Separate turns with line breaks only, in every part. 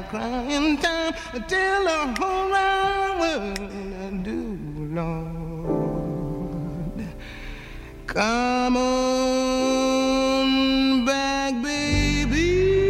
crying time till the whole round world do, Lord. Come on back, baby.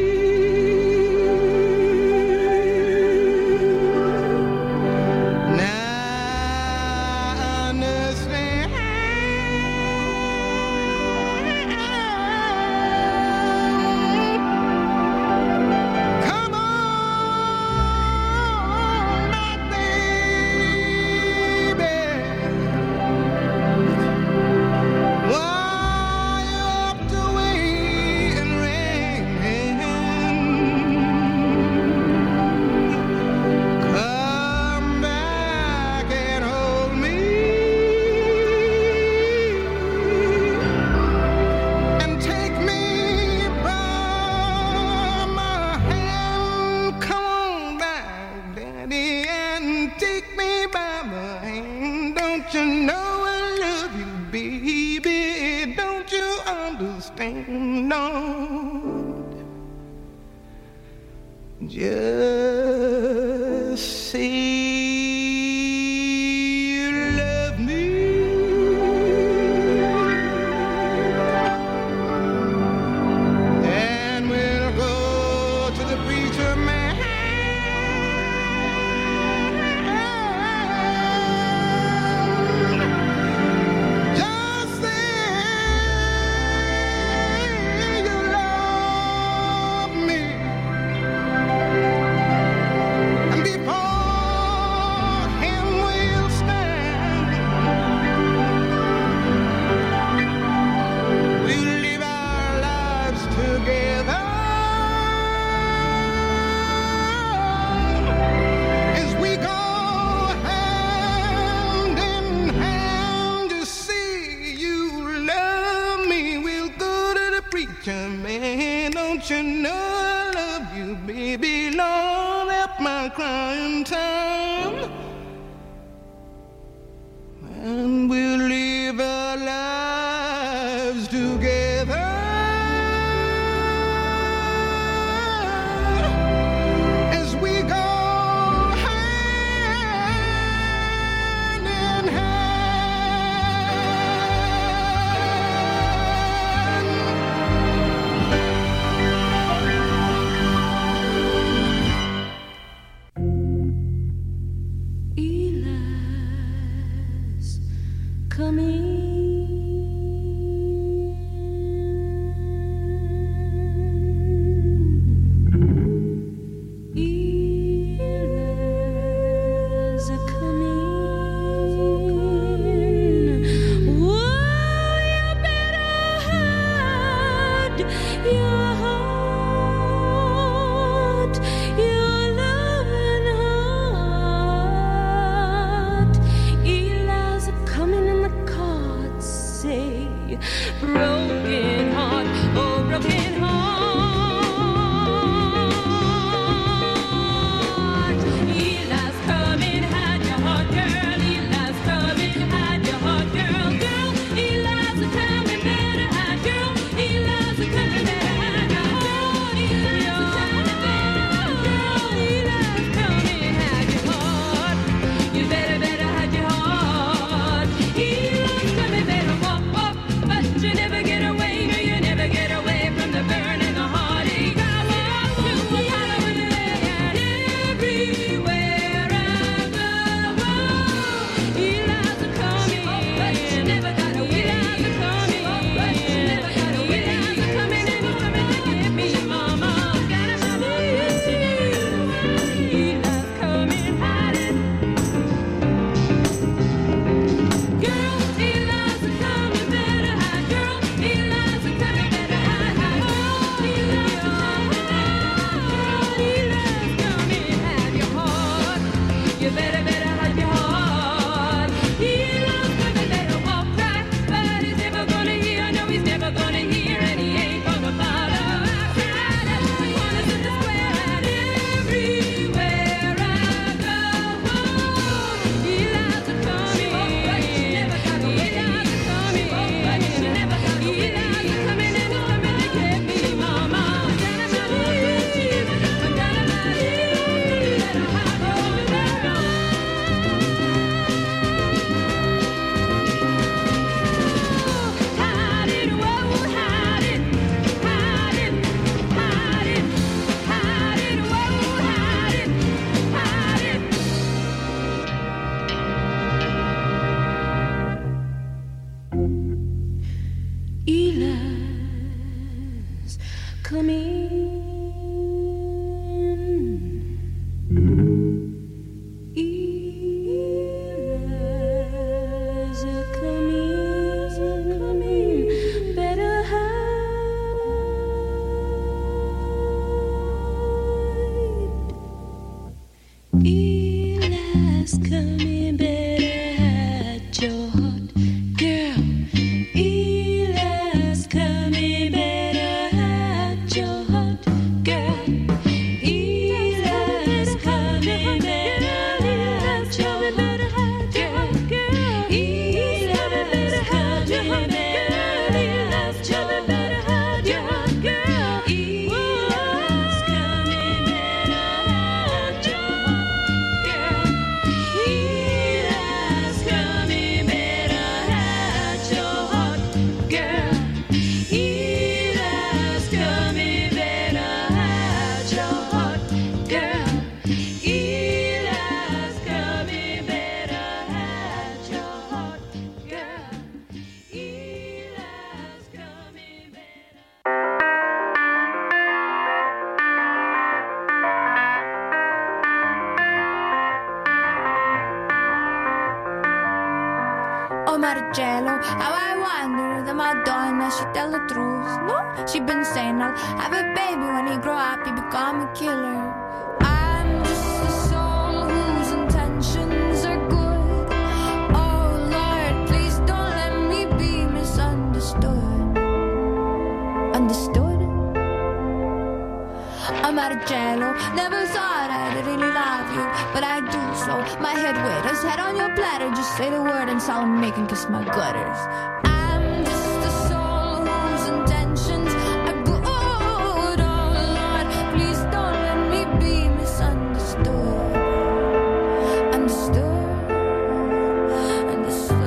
Just say you love me, and we'll go to the preacher man. Just say you love me. Man, don't you know I love you, baby? Lord, help my crying time, and we'll live our lives together as we go hand in hand.
Coming in the car. Oh Marcello, how I wonder, the Madonna, she tell the truth. No, she been saying I'll have a baby when he grow up, he become a killer. I'm just a soul whose intentions are good. Oh Lord, please don't let me be misunderstood. Understood? Oh Marcello, never thought I'd really love you, but I do so. My head waiters, head on your platter, just say the word and I'll make and kiss my gutters. I'm just a soul whose intentions are good. Oh Lord, please don't let me be misunderstood. Understood? Understood?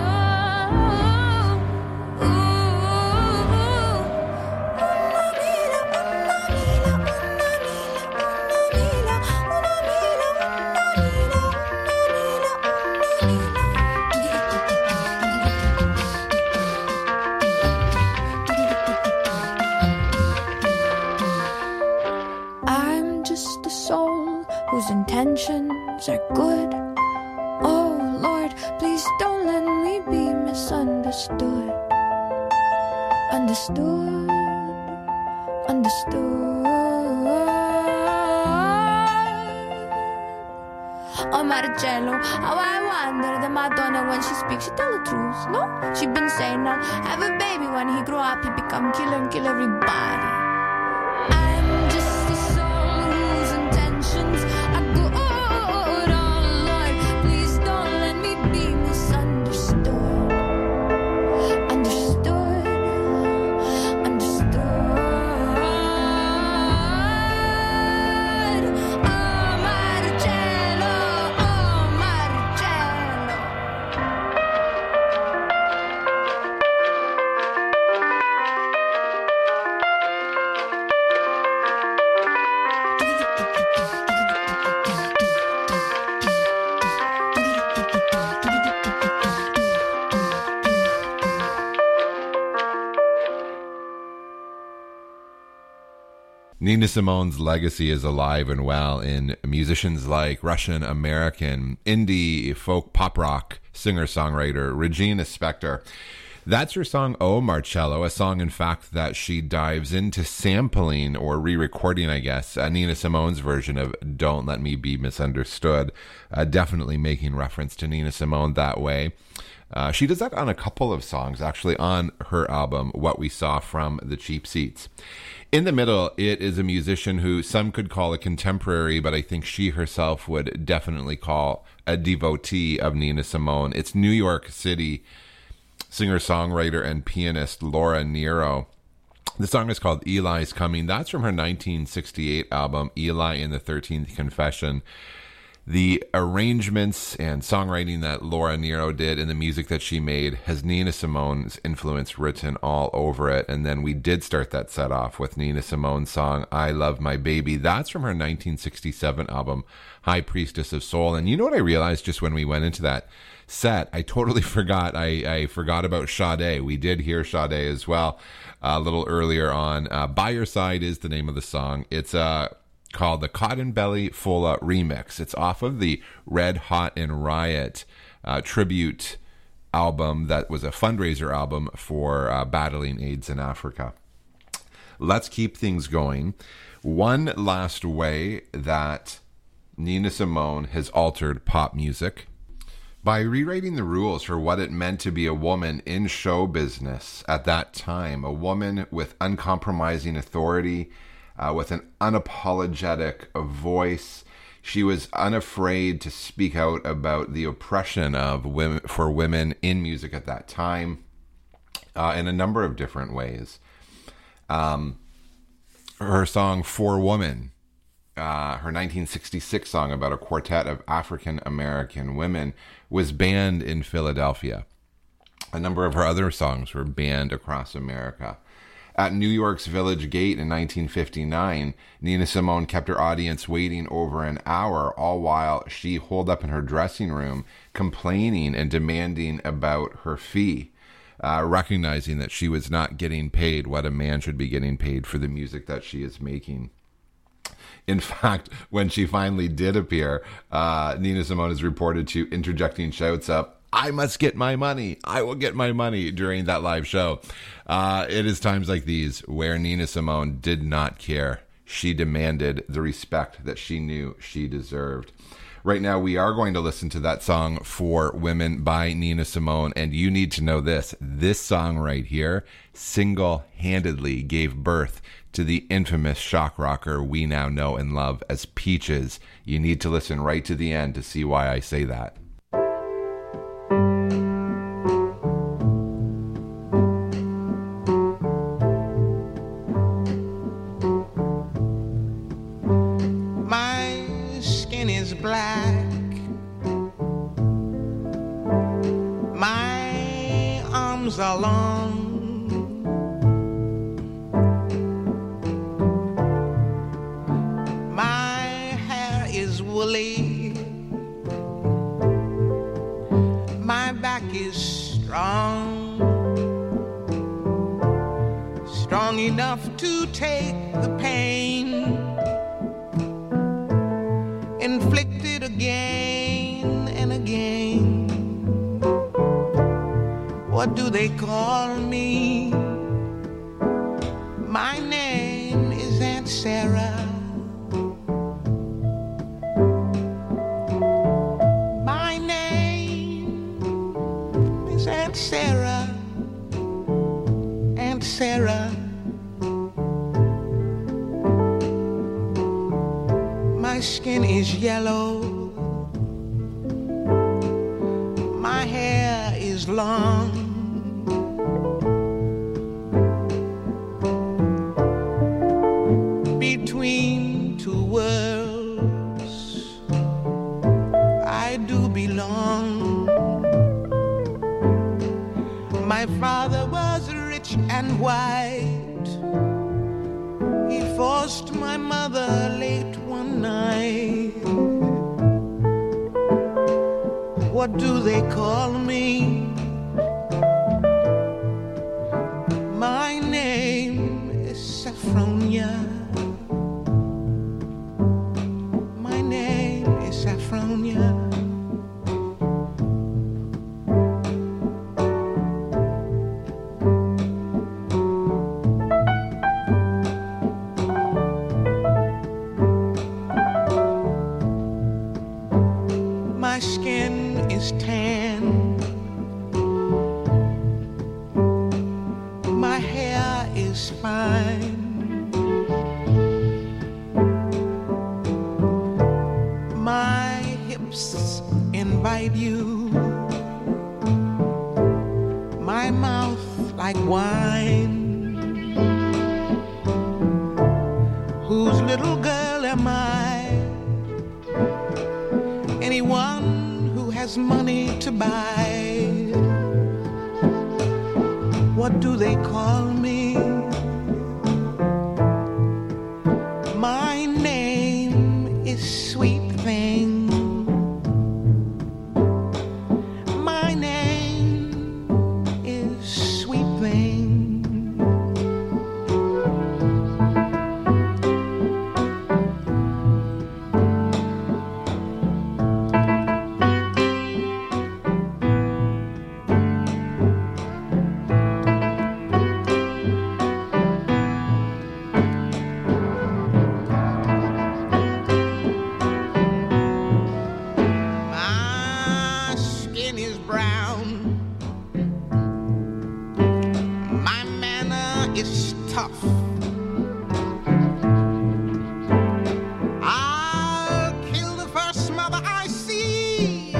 I'm just a soul whose intentions are good. Oh Lord, please don't let me be misunderstood. Understood? Understood? Oh Marcello, how I wonder, the Madonna when she speaks, she tell the truth. No, she been saying I'll have a baby when he grow up, he become killer and kill everybody. I'm just a soul whose intentions are good. Oh Lord, please don't let me be misunderstood. Understood? Understood? Oh Marcello, oh Marcello.
Nina Simone's legacy is alive and well in musicians like Russian-American, indie, folk, pop rock singer-songwriter Regina Spektor. That's her song, Oh Marcello, a song, in fact, that she dives into sampling or re-recording, I guess, Nina Simone's version of Don't Let Me Be Misunderstood, definitely making reference to Nina Simone that way. She does that on a couple of songs, actually, on her album, What We Saw from the Cheap Seats. In the middle, it is a musician who some could call a contemporary, but I think she herself would definitely call a devotee of Nina Simone. It's New York City singer-songwriter and pianist Laura Nyro. The song is called Eli's Coming. That's from her 1968 album, Eli and the 13th Confession. The arrangements and songwriting that Laura Nyro did and the music that she made has Nina Simone's influence written all over it. And then we did start that set off with Nina Simone's song, I Love My Baby. That's from her 1967 album, High Priestess of Soul. And you know what I realized just when we went into that set? I totally forgot. I forgot about Sade. We did hear Sade as well a little earlier on. By Your Side is the name of the song. It's called the Cotton Belly Fola Remix. It's off of the Red Hot and Riot tribute album that was a fundraiser album for battling AIDS in Africa. Let's keep things going. One last way that Nina Simone has altered pop music by rewriting the rules for what it meant to be a woman in show business at that time, a woman with uncompromising authority, with an unapologetic voice. She was unafraid to speak out about the oppression of women, for women in music at that time, in a number of different ways. Her song For Woman, her 1966 song about a quartet of African American women, was banned in Philadelphia. A number of her other songs were banned across America. At New York's Village Gate in 1959, Nina Simone kept her audience waiting over an hour, all while she holed up in her dressing room, complaining and demanding about her fee, recognizing that she was not getting paid what a man should be getting paid for the music that she is making. In fact, when she finally did appear, Nina Simone is reported to interjecting shouts up, I must get my money. I will get my money during that live show. It is times like these where Nina Simone did not care. She demanded the respect that she knew she deserved. Right now, we are going to listen to that song For Women by Nina Simone. And you need to know this. This song right here single-handedly gave birth to the infamous shock rocker we now know and love as Peaches. You need to listen right to the end to see why I say that.
My skin is black. My arms are long. My back is strong, strong enough to take the pain inflicted again and again. What do they call me? My name is Aunt Sarah. Aunt Sarah, Aunt Sarah. My skin is yellow. My hair is long. Between two worlds, I do belong. My father was rich and white. He forced my mother late one night. What do they call me? My name is Saffronia. My name is Saffronia. My skin is tan. My hair is fine. My hips invite you. My mouth like wine. Whose little girl am I? Anyone who has money to buy. What do they call me? My name is Sweet Thing. My name is Sweet Thing. It's tough. I'll kill the first mother I see.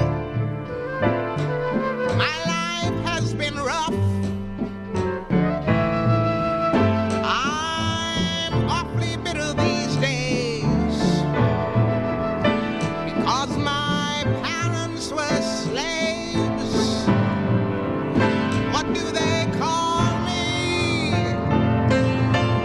My life has been rough. I'm awfully bitter these days because my parents were slaves. What do they call me?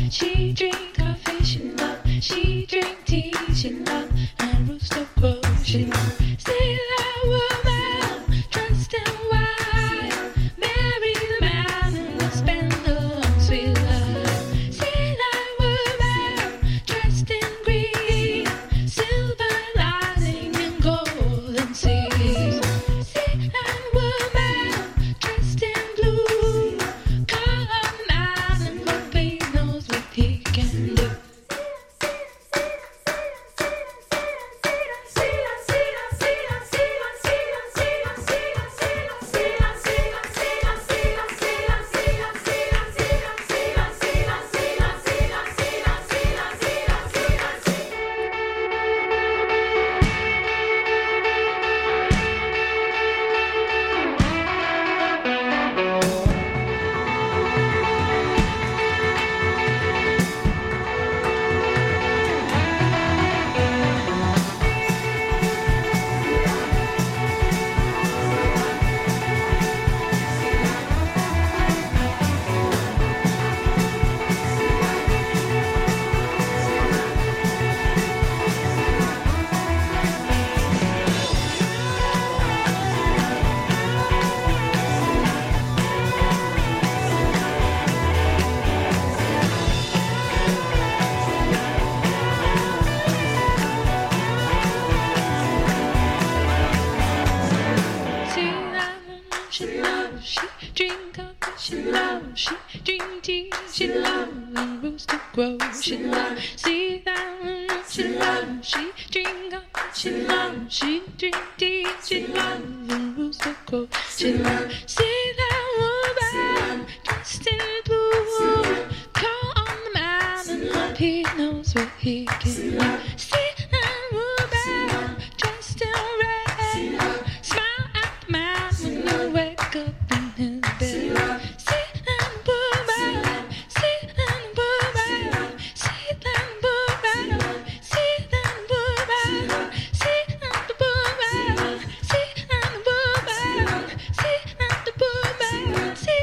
She drink coffee, she love. She drink tea, she love. And rooster crow, she love. Say that woman dressed in white, marry the man and will spend a long sweet life. Say that woman dressed in green, silver lining and golden seas. Say that woman dressed in blue, call on the man and hope he knows what he can do. She love, she drink coffee, she love, she drink tea, she love, and rooster crow, she love, see that, she love, she drink coffee, she love, she drink tea, she love, and rooster crow, she love, see that woman dressed in blue, call on the man and hope he knows what he can do. See that woman dressed in red, smile at the man when you wake up in his bed. See that woman, see that woman, see that woman, see that woman, see that woman, see that woman, see that woman, see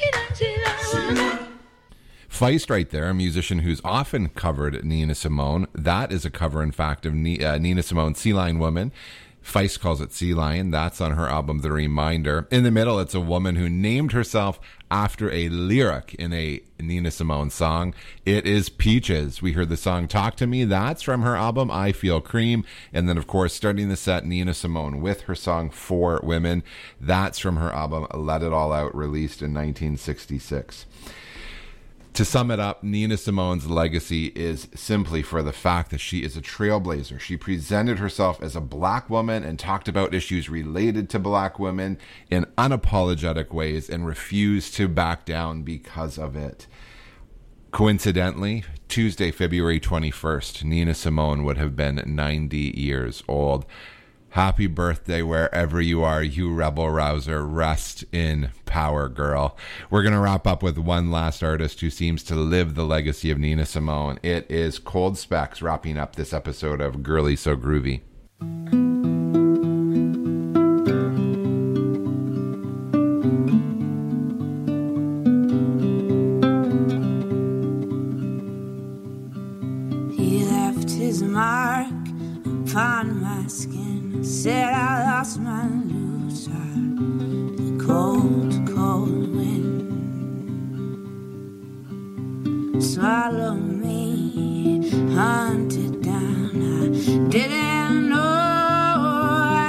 that woman.
Feist right there, a musician who's often covered Nina Simone. That is a cover, in fact, of Nina Simone's Sea Lion Woman. Feist calls it Sea Lion. That's on her album, The Reminder. In the middle, it's a woman who named herself after a lyric in a Nina Simone song. It is Peaches. We heard the song Talk to Me. That's from her album, I Feel Cream. And then, of course, starting the set, Nina Simone with her song For Women. That's from her album, Let It All Out, released in 1966. To sum it up, Nina Simone's legacy is simply for the fact that she is a trailblazer. She presented herself as a black woman and talked about issues related to black women in unapologetic ways and refused to back down because of it. Coincidentally, Tuesday, February 21st, Nina Simone would have been 90 years old. Happy birthday wherever you are, you rebel rouser. Rest in power, girl. We're going to wrap up with one last artist who seems to live the legacy of Nina Simone. It is Cold Specs wrapping up this episode of Girly So Groovy.
He left his mark upon my skin. Said I lost my loose heart. The cold, cold wind swallowed me, hunted down. I didn't know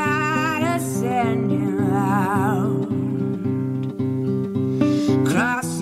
how to send him out. Cross